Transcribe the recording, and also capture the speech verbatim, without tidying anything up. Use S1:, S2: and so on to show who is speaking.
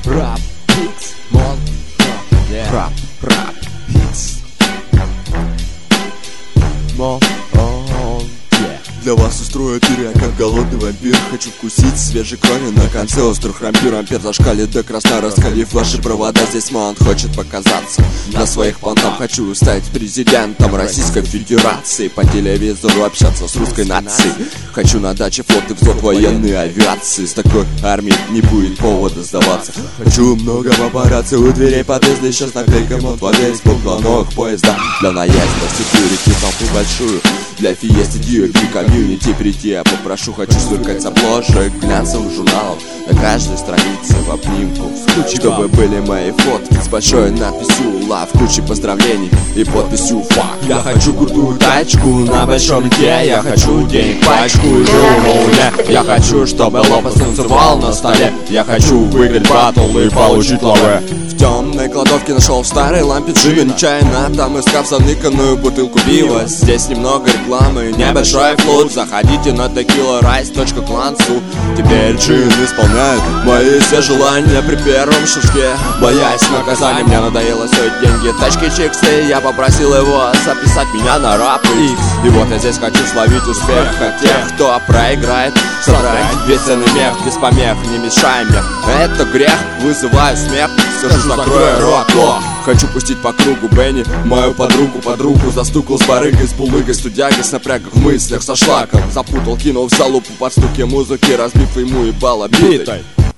S1: Rap X Mon yeah. Rap Rap X Mon
S2: Для вас устрою пир, я как голодный вампир. Хочу вкусить свежей крови на конце острых рампир. Ампер зашкалит до красна, раскалив ваши провода. Здесь Маунт хочет показаться на своих понтах. Хочу стать президентом Российской Федерации, по телевизору общаться с русской нацией. Хочу на даче флот и взвод военной авиации. С такой армией не будет повода сдаваться. Хочу много папарацци у дверей подъезда. Сейчас наклейком от воды из полклонок поезда. Для наезда секьюрити толпу большую. Для фиесты ди эй би комьюнити прийти я попрошу. Хочу сверкать с обложек глянцевых журналов на каждой странице в обнимку, чтобы были мои фотки с большой надписью love, кучей поздравлений и подписью fuck. Я хочу крутую тачку на большом лите. Я хочу денег пачку и живу на луне. Я хочу, чтобы Лопес танцевал на столе. Я хочу выиграть батл и получить лаве. В темной кладовке нашел в старой лампе джин. Нечаянно там искав заныканную бутылку пива. Здесь немного рекламы, небольшой флот. Заходите на текила райс точка клансу. Теперь джин исполняет мои все желания при первом шажке. Боясь наказания, мне надоело стоить деньги. Тачки чиксы, я попросил его записать меня на рап X. И вот я здесь хочу словить успех от тех, кто проиграет, собрать весь ценный мех без помех, не мешай мне. Это грех, вызываю смех. Скажу, закрою рот. Хочу пустить по кругу Бенни, мою подругу под руку. Застукал с барыгой, с булыгой, студягой, с напрягом в мыслях, со шлаком. Запутал, кинул в залупу под стуки музыки, разбив ему ебало битой.